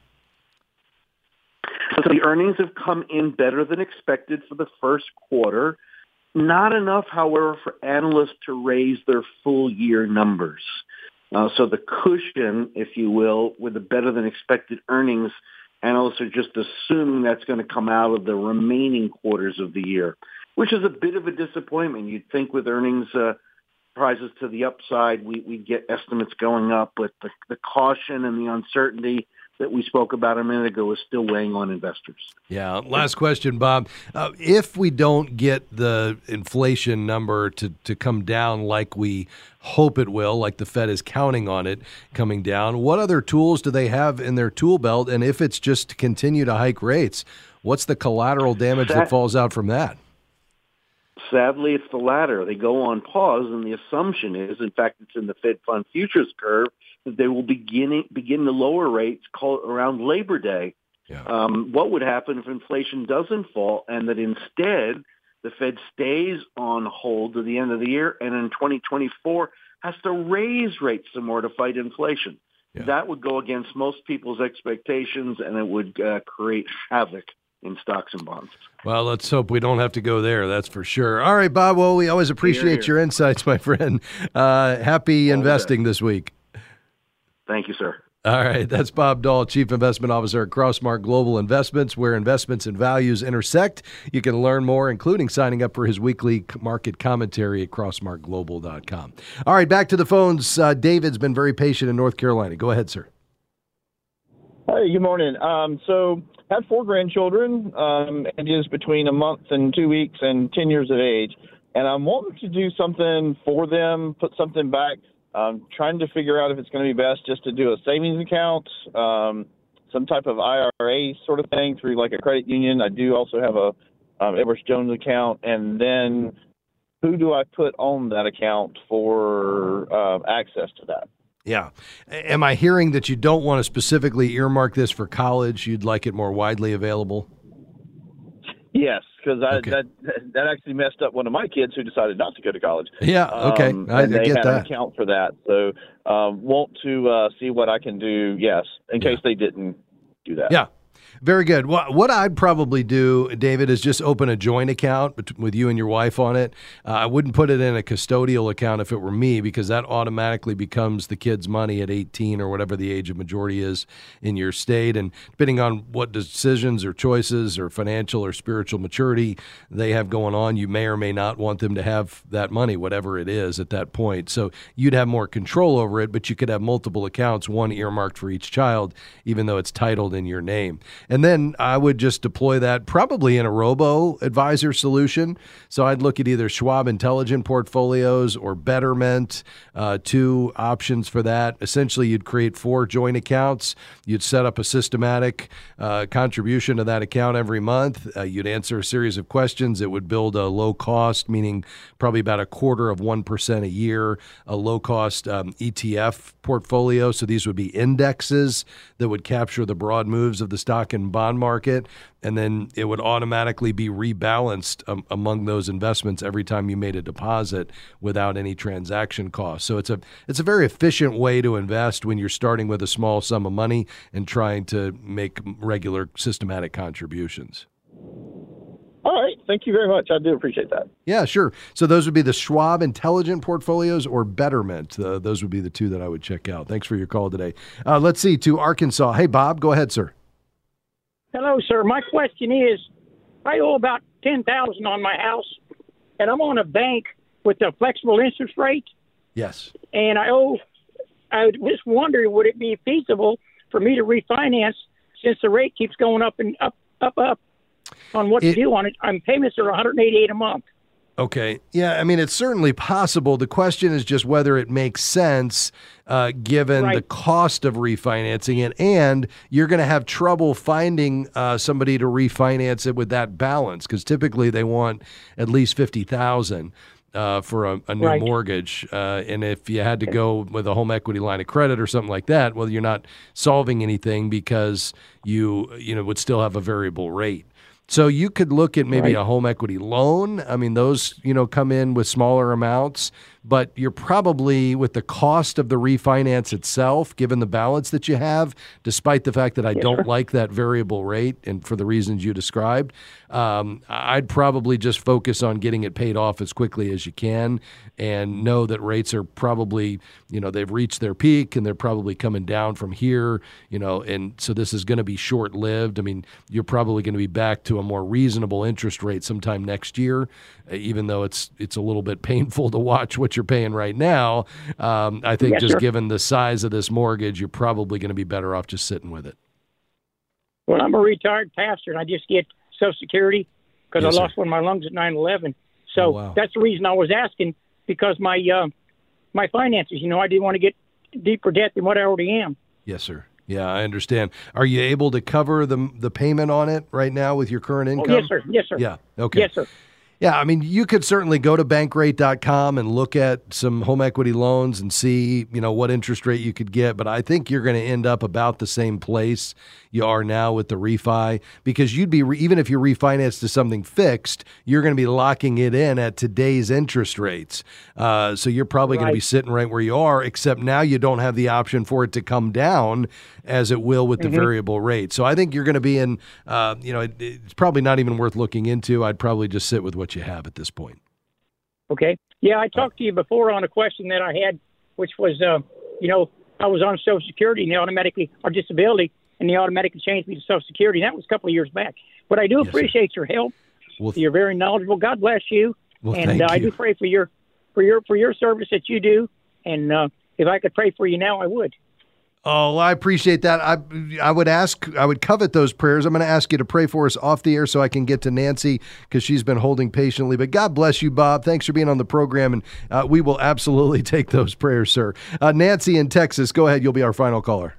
So the earnings have come in better than expected for the first quarter. Not enough, however, for analysts to raise their full-year numbers. Uh, so the cushion, if you will, with the better-than-expected earnings, analysts are just assuming that's going to come out of the remaining quarters of the year, which is a bit of a disappointment. You'd think with earnings uh, surprises to the upside, we, we'd get estimates going up, but the, the caution and the uncertainty that we spoke about a minute ago is still weighing on investors. Yeah. Last question, Bob. Uh, if we don't get the inflation number to, to come down like we hope it will, like the Fed is counting on it coming down, what other tools do they have in their tool belt? And if it's just to continue to hike rates, what's the collateral damage that, that falls out from that? Sadly, it's the latter. They go on pause, and the assumption is, in fact, it's in the Fed Fund futures curve, that they will begin, begin to lower rates call, around Labor Day. Yeah. Um, what would happen if inflation doesn't fall and that instead the Fed stays on hold to the end of the year and in twenty twenty-four has to raise rates some more to fight inflation? Yeah. That would go against most people's expectations, and it would uh, create havoc in stocks and bonds. Well, let's hope we don't have to go there, that's for sure. All right, Bob, well, we always appreciate here, here. your insights, my friend. Uh, happy All investing this week. Thank you, sir. All right, that's Bob Dahl, Chief Investment Officer at Crossmark Global Investments, where investments and values intersect. You can learn more, including signing up for his weekly market commentary at crossmark global dot com. All right, back to the phones. Uh, David's been very patient in North Carolina. Go ahead, sir. Hey, good morning. Um, so I have four grandchildren, um, ages between a month and two weeks and ten years of age, and I'm wanting to do something for them, put something back. I'm trying to figure out if it's going to be best just to do a savings account, um, some type of I R A sort of thing through like a credit union. I do also have a um, Edwards Jones account, and then who do I put on that account for uh, access to that? Yeah. Am I hearing that you don't want to specifically earmark this for college? You'd like it more widely available? Yes, because okay. that that actually messed up one of my kids who decided not to go to college. Yeah, okay, um, I, and I they get had that. an account for that, so um, want to uh, see what I can do. Yes, in yeah. case they didn't do that. Yeah. Very good. Well, what I'd probably do, David, is just open a joint account with you and your wife on it. Uh, I wouldn't put it in a custodial account if it were me, because that automatically becomes the kid's money at eighteen or whatever the age of majority is in your state. And depending on what decisions or choices or financial or spiritual maturity they have going on, you may or may not want them to have that money, whatever it is at that point. So you'd have more control over it, but you could have multiple accounts, one earmarked for each child, even though it's titled in your name. And then I would just deploy that probably in a robo-advisor solution. So I'd look at either Schwab Intelligent Portfolios or Betterment, uh, two options for that. Essentially, you'd create four joint accounts. You'd set up a systematic uh, contribution to that account every month. Uh, you'd answer a series of questions. It would build a low cost, meaning probably about a quarter of one percent a year, a low-cost um, E T F portfolio. So these would be indexes that would capture the broad moves of the stock stock and bond market, and then it would automatically be rebalanced um, among those investments every time you made a deposit without any transaction costs. So it's a it's a very efficient way to invest when you're starting with a small sum of money and trying to make regular systematic contributions. All right. Thank you very much. I do appreciate that. Yeah, sure. So those would be the Schwab Intelligent Portfolios or Betterment. Uh, those would be the two that I would check out. Thanks for your call today. Uh, let's see, to Arkansas. Hey, Bob, go ahead, sir. Hello, sir. My question is, I owe about ten thousand dollars on my house, and I'm on a bank with a flexible interest rate. Yes. And I owe, I was just wondering, would it be feasible for me to refinance since the rate keeps going up and up, up, up? On what it, to do on it. I'm payments are one hundred eighty-eight dollars a month. Okay. Yeah, I mean, it's certainly possible. The question is just whether it makes sense uh, given right. the cost of refinancing it, and you're going to have trouble finding uh, somebody to refinance it with that balance, because typically they want at least fifty thousand dollars uh, for a, a new right. mortgage. Uh, and if you had to go with a home equity line of credit or something like that, well, you're not solving anything because you, you know, would still have a variable rate. So you could look at maybe right. a home equity loan. I mean, those, you know, come in with smaller amounts, but you're probably, with the cost of the refinance itself, given the balance that you have, despite the fact that I yes, don't sir. like that variable rate and for the reasons you described, um, I'd probably just focus on getting it paid off as quickly as you can and know that rates are probably, you know, they've reached their peak and they're probably coming down from here, you know, and so this is going to be short-lived. I mean, you're probably going to be back to a more reasonable interest rate sometime next year, even though it's it's a little bit painful to watch what you're paying right now. Um, I think yes, just sir. given the size of this mortgage, you're probably going to be better off just sitting with it. Well, I'm a retired pastor, and I just get Social Security because yes, I lost sir. one of my lungs at nine eleven. So oh, wow. that's the reason I was asking, because my uh, my finances, you know, I didn't want to get deeper debt than what I already am. Yes, sir. Yeah, I understand. Are you able to cover the the payment on it right now with your current income? Oh, yes, sir. Yes, sir. Yeah. Okay. Yes, sir. Yeah, I mean, you could certainly go to bankrate dot com and look at some home equity loans and see, you know, what interest rate you could get. But I think you're going to end up about the same place you are now with the refi, because you'd be, re- even if you refinance to something fixed, you're going to be locking it in at today's interest rates. Uh, so you're probably right. going to be sitting right where you are, except now you don't have the option for it to come down as it will with the mm-hmm. variable rate. So I think you're going to be in, uh, you know, it, it's probably not even worth looking into. I'd probably just sit with what you have at this point. Okay. Yeah, I talked to you before on a question that I had, which was, uh, you know, I was on Social Security and they automatically, or disability, and they automatically changed me to Social Security. And that was a couple of years back. But I do yes, appreciate sir. your help. Well, You're very knowledgeable. God bless you. Well, and thank uh, you. I do pray for your for your for your service that you do. And uh, if I could pray for you now, I would. Oh, I appreciate that. I I would ask, I would covet those prayers. I'm going to ask you to pray for us off the air so I can get to Nancy, because she's been holding patiently. But God bless you, Bob. Thanks for being on the program, and uh, we will absolutely take those prayers, sir. Uh, Nancy in Texas, go ahead. You'll be our final caller.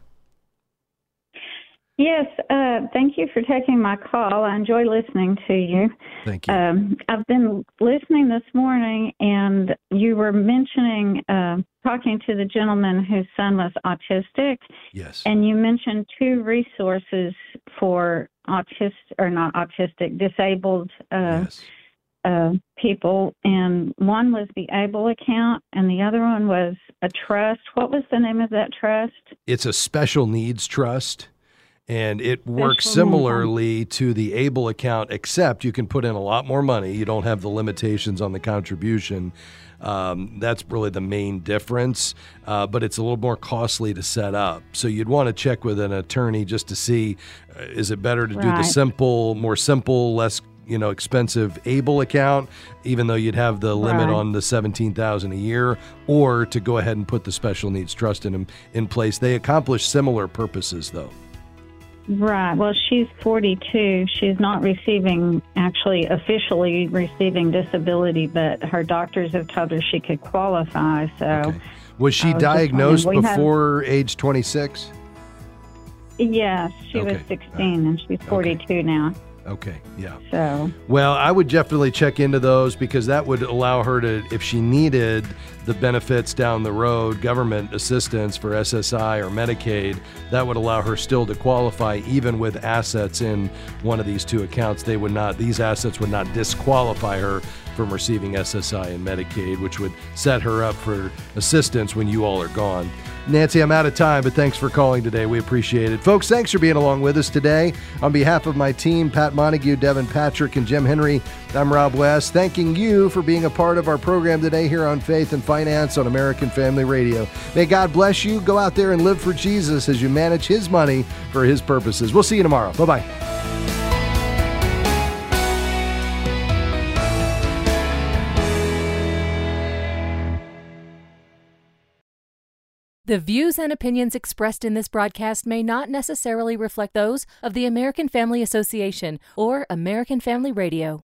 Yes, uh, thank you for taking my call. I enjoy listening to you. Thank you. Um, I've been listening this morning, and you were mentioning, uh, talking to the gentleman whose son was autistic. Yes. And you mentioned two resources for autistic, or not autistic, disabled uh, yes. uh, people. And one was the ABLE account, and the other one was a trust. What was the name of that trust? It's a special needs trust. And it works similarly to the ABLE account, except you can put in a lot more money. You don't have the limitations on the contribution. Um, that's really the main difference, uh, but it's a little more costly to set up. So you'd want to check with an attorney just to see, uh, is it better to right. do the simple, more simple, less you know, expensive ABLE account, even though you'd have the limit right. on the seventeen thousand dollars a year, or to go ahead and put the special needs trust in, in place. They accomplish similar purposes, though. Right. Well, she's forty-two. She's not receiving, actually officially receiving disability, but her doctors have told her she could qualify. So, okay. Was she was diagnosed before have, age twenty-six? Yes, she okay. was sixteen, right. and she's forty-two okay. now. Okay, yeah. So, well, I would definitely check into those because that would allow her to, if she needed the benefits down the road, government assistance for S S I or Medicaid, that would allow her still to qualify even with assets in one of these two accounts. They would not, these assets would not disqualify her from receiving S S I and Medicaid, which would set her up for assistance when you all are gone. Nancy, I'm out of time, but thanks for calling today. We appreciate it. Folks, thanks for being along with us today. On behalf of my team, Pat Montague, Devin Patrick, and Jim Henry, I'm Rob West, thanking you for being a part of our program today here on Faith and Finance on American Family Radio. May God bless you. Go out there and live for Jesus as you manage His money for His purposes. We'll see you tomorrow. Bye-bye. The views and opinions expressed in this broadcast may not necessarily reflect those of the American Family Association or American Family Radio.